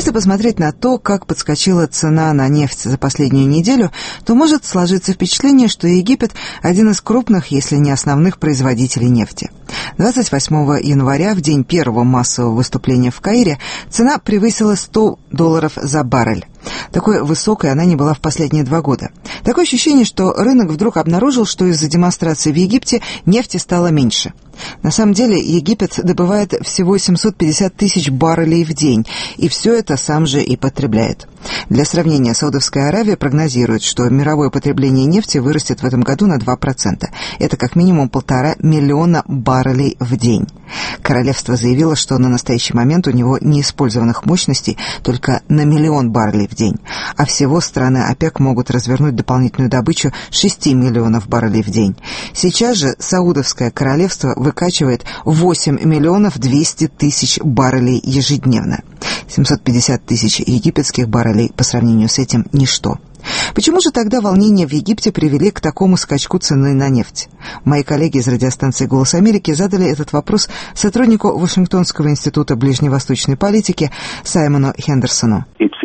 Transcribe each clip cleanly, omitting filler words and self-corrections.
Если посмотреть на то, как подскочила цена на нефть за последнюю неделю, то может сложиться впечатление, что Египет – один из крупных, если не основных производителей нефти. 28 января, в день первого массового выступления в Каире, цена превысила $100 за баррель. Такой высокой она не была в последние 2 года. Такое ощущение, что рынок вдруг обнаружил, что из-за демонстрации в Египте нефти стало меньше. На самом деле Египет добывает всего 750 тысяч баррелей в день, и все это сам же и потребляет. Для сравнения, Саудовская Аравия прогнозирует, что мировое потребление нефти вырастет в этом году на 2%. Это как минимум 1,5 миллиона баррелей в день. Королевство заявило, что на настоящий момент у него неиспользованных мощностей только на 1 миллион баррелей в день, а всего страны ОПЕК могут развернуть дополнительную добычу 6 миллионов баррелей в день. Сейчас же Саудовское королевство выкачивает 8 миллионов 200 тысяч баррелей ежедневно. 750 тысяч египетских баррелей по сравнению с этим – ничто. Почему же тогда волнения в Египте привели к такому скачку цены на нефть? Мои коллеги из радиостанции «Голос Америки» задали этот вопрос сотруднику Вашингтонского института ближневосточной политики Саймону Хендерсону.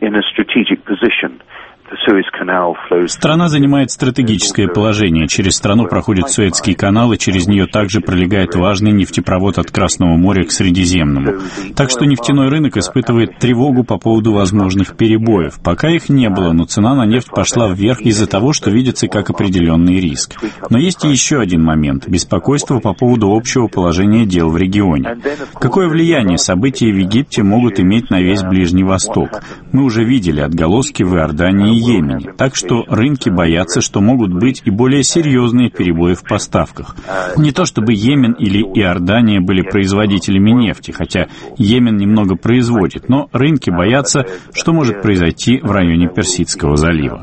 Страна занимает стратегическое положение. Через страну проходит Суэцкий канал, и через нее также пролегает важный нефтепровод от Красного моря к Средиземному. Так что нефтяной рынок испытывает тревогу по поводу возможных перебоев. Пока их не было, но цена на нефть пошла вверх из-за того, что видится как определенный риск. Но есть и еще один момент – беспокойство по поводу общего положения дел в регионе. Какое влияние события в Египте могут иметь на весь Ближний Восток? Мы уже видели отголоски в Иордании и Йемене. Так что рынки боятся, что могут быть и более серьезные перебои в поставках. Не то чтобы Йемен или Иордания были производителями нефти, хотя Йемен немного производит, но рынки боятся, что может произойти в районе Персидского залива.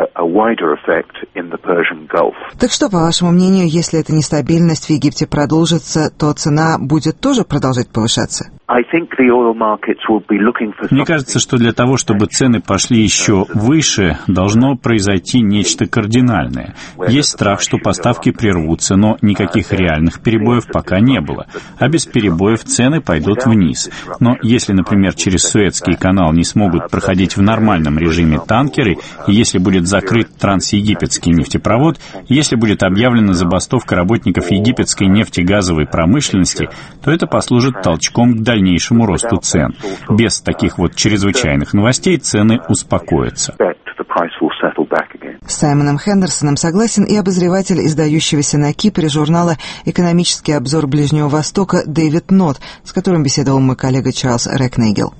Так что, по вашему мнению, если эта нестабильность в Египте продолжится, то цена будет тоже продолжать повышаться? Мне кажется, что для того, чтобы цены пошли еще выше, должно произойти нечто кардинальное. Есть страх, что поставки прервутся, но никаких реальных перебоев пока не было. А без перебоев цены пойдут вниз. Но если, например, через Суэцкий канал не смогут проходить в нормальном режиме танкеры, и если будет закрыт трансегипетский нефтепровод, если будет объявлена забастовка работников египетской нефтегазовой промышленности, то это послужит толчком к дальнейшему росту цен. Без таких вот чрезвычайных новостей цены успокоятся. С Саймоном Хендерсоном согласен и обозреватель издающегося на Кипре журнала «Экономический обзор Ближнего Востока» Дэвид Нотт, с которым беседовал мой коллега Чарльз Рекнегел.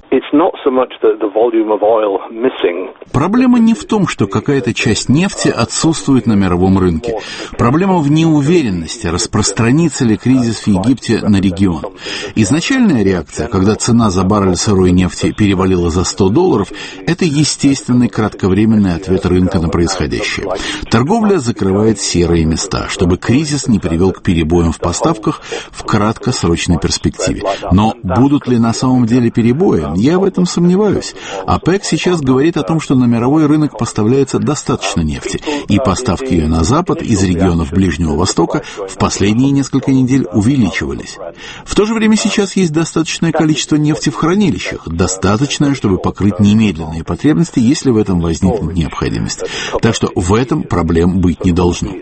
Проблема не в том, что какая-то часть нефти отсутствует на мировом рынке. Проблема в неуверенности, распространится ли кризис в Египте на регион. Изначальная реакция, когда цена за баррель сырой нефти перевалила за $100, это естественный кратковременный ответ рынка на происходящее. Торговля закрывает серые места, чтобы кризис не привел к перебоям в поставках в краткосрочной перспективе. Но будут ли на самом деле перебои? Я в этом сомневаюсь. ОПЕК сейчас говорит о том, что на мировой рынок поставляется достаточно нефти, и поставки ее на Запад из регионов Ближнего Востока в последние несколько недель увеличивались. В то же время сейчас есть достаточное количество нефти в хранилищах, достаточное, чтобы покрыть немедленные потребности, если в этом возникнет необходимость. Так что в этом проблем быть не должно.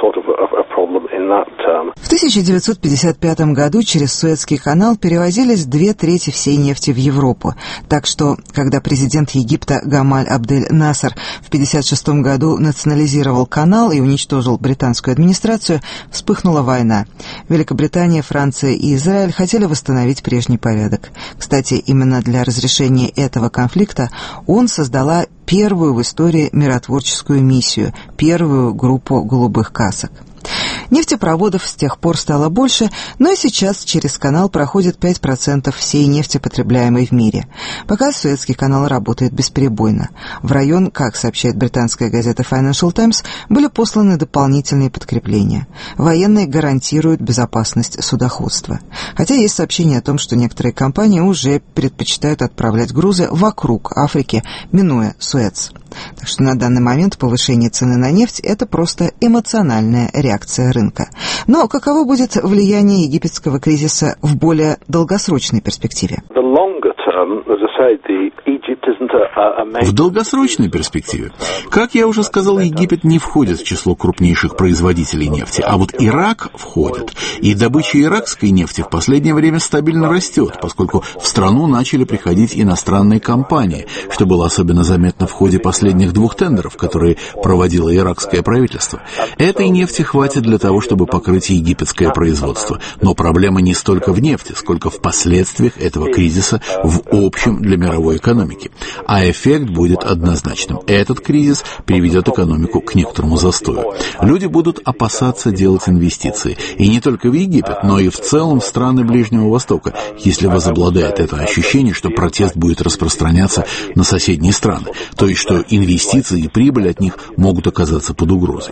В 1955 году через Суэцкий канал перевозились 2/3 всей нефти в Европу. Так что, когда президент Египта Гамаль Абдель Насер в 1956 году национализировал канал и уничтожил британскую администрацию, вспыхнула война. Великобритания, Франция и Израиль хотели восстановить прежний порядок. Кстати, именно для разрешения этого конфликта ООН создала первую в истории миротворческую миссию, первую группу голубых касок. Нефтепроводов с тех пор стало больше, но и сейчас через канал проходит 5% всей нефти, потребляемой в мире. Пока Суэцкий канал работает бесперебойно. В район, как сообщает британская газета Financial Times, были посланы дополнительные подкрепления. Военные гарантируют безопасность судоходства. Хотя есть сообщения о том, что некоторые компании уже предпочитают отправлять грузы вокруг Африки, минуя Суэц. Так что на данный момент повышение цены на нефть – это просто эмоциональная реакция рынка. Но каково будет влияние египетского кризиса в более долгосрочной перспективе? В долгосрочной перспективе, как я уже сказал, Египет не входит в число крупнейших производителей нефти, а вот Ирак входит. И добыча иракской нефти в последнее время стабильно растет, поскольку в страну начали приходить иностранные компании, что было особенно заметно в ходе последних 2 тендеров, которые проводило иракское правительство. Этой нефти хватит для того, чтобы покрыть египетское производство. Но проблема не столько в нефти, сколько в последствиях этого кризиса в общем для мировой экономики. А эффект будет однозначным. Этот кризис приведет экономику к некоторому застою. Люди будут опасаться делать инвестиции. И не только в Египет, но и в целом в страны Ближнего Востока, если возобладает это ощущение, что протест будет распространяться на соседние страны. То есть, что инвестиции и прибыль от них могут оказаться под угрозой.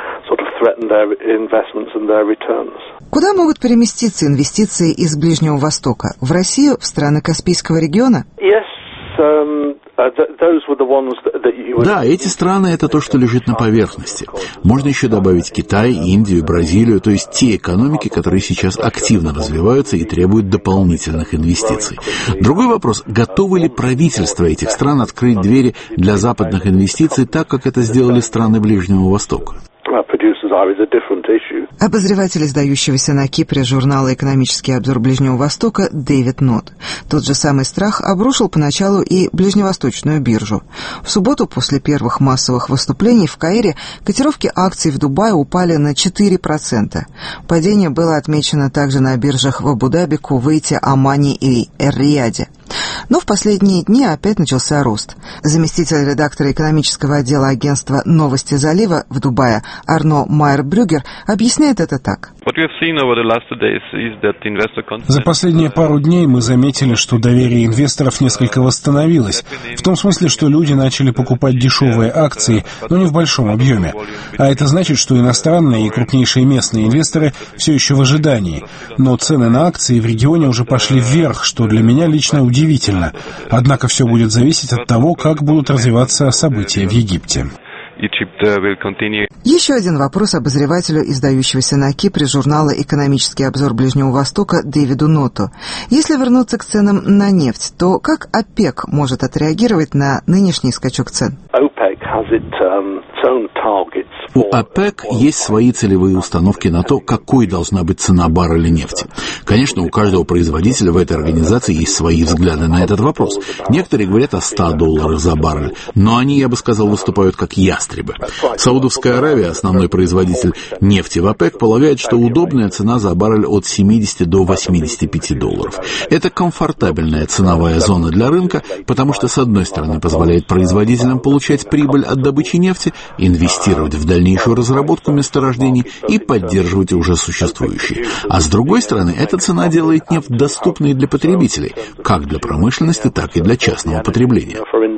Куда могут переместиться инвестиции из Ближнего Востока? В Россию, в страны Каспийского региона? Да, эти страны — это то, что лежит на поверхности. Можно еще добавить Китай, Индию, Бразилию, то есть те экономики, которые сейчас активно развиваются и требуют дополнительных инвестиций. Другой вопрос — готовы ли правительства этих стран открыть двери для западных инвестиций так, как это сделали страны Ближнего Востока? Обозреватель издающегося на Кипре журнала «Экономический обзор Ближнего Востока» Дэвид Нот. Тот же самый страх обрушил поначалу и ближневосточную биржу. В субботу после первых массовых выступлений в Каире котировки акций в Дубае упали на 4%. Падение было отмечено также на биржах в Абу-Даби, Кувейте, Омане и Эр-Рияде. Но в последние дни опять начался рост. Заместитель редактора экономического отдела агентства «Новости залива» в Дубае Арно Майер-Брюгер объясняет это так. За последние пару дней мы заметили, что доверие инвесторов несколько восстановилось. В том смысле, что люди начали покупать дешевые акции, но не в большом объеме. А это значит, что иностранные и крупнейшие местные инвесторы все еще в ожидании. Но цены на акции в регионе уже пошли вверх, что для меня лично удивительно. Однако все будет зависеть от того, как будут развиваться события в Египте. Еще один вопрос обозревателю, издающегося на Кипре журнала «Экономический обзор Ближнего Востока» Дэвиду Ноту. Если вернуться к ценам на нефть, то как ОПЕК может отреагировать на нынешний скачок цен? У ОПЕК есть свои целевые установки на то, какой должна быть цена барреля нефти. Конечно, у каждого производителя в этой организации есть свои взгляды на этот вопрос. Некоторые говорят о $100 за баррель, но они, я бы сказал, выступают как ястребы. Саудовская Аравия, основной производитель нефти в ОПЕК, полагает, что удобная цена за баррель от $70 до $85. Это комфортабельная ценовая зона для рынка, потому что, с одной стороны, позволяет производителям получать прибыль от добычи нефти, инвестировать в дальнейшую разработку месторождений и поддерживать уже существующие. А с другой стороны, эта цена делает нефть доступной для потребителей, как для промышленности, так и для частного потребления.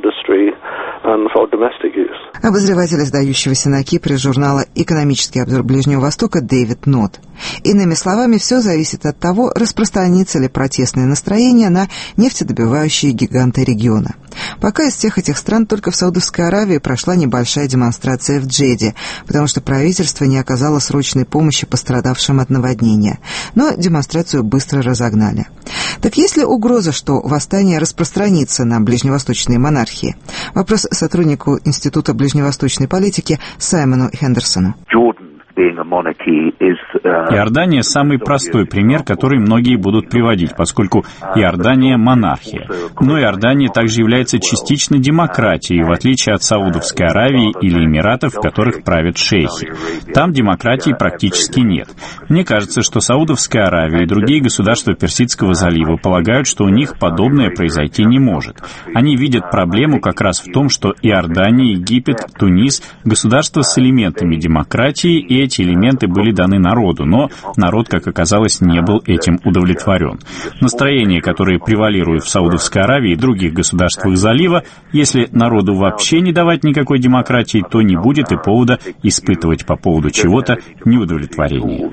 Обозреватель издающегося на Кипре журнала «Экономический обзор Ближнего Востока» Дэвид Нот. Иными словами, все зависит от того, распространится ли протестное настроение на нефтедобывающие гиганты региона. Пока из всех этих стран только в Саудовской Аравии прошла небольшая демонстрация в Джеде, потому что правительство не оказало срочной помощи пострадавшим от наводнения. Но демонстрацию быстро разогнали. Так есть ли угроза, что восстание распространится на ближневосточные монархии? Вопрос сотруднику Института ближневосточной политики Саймону Хендерсону. Иордания – самый простой пример, который многие будут приводить, поскольку Иордания – монархия. Но Иордания также является частично демократией, в отличие от Саудовской Аравии или Эмиратов, в которых правят шейхи. Там демократии практически нет. Мне кажется, что Саудовская Аравия и другие государства Персидского залива полагают, что у них подобное произойти не может. Они видят проблему как раз в том, что Иордания, Египет, Тунис – государства с элементами демократии, и эти элементы были даны народу, но народ, как оказалось, не был этим удовлетворен. Настроения, которые превалируют в Саудовской Аравии и других государствах залива, если народу вообще не давать никакой демократии, то не будет и повода испытывать по поводу чего-то неудовлетворение.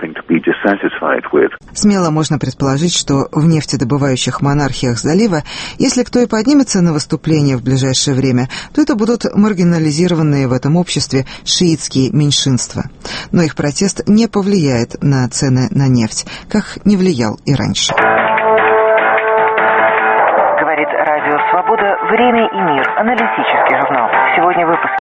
Смело можно предположить, что в нефтедобывающих монархиях залива, если кто и поднимется на выступление в ближайшее время, то это будут маргинализированные в этом обществе шиитские меньшинства. Но их протест не повлияет на цены на нефть, как не влиял и раньше. Радио «Свобода. Время и мир». Аналитический журнал. Сегодня выпуск.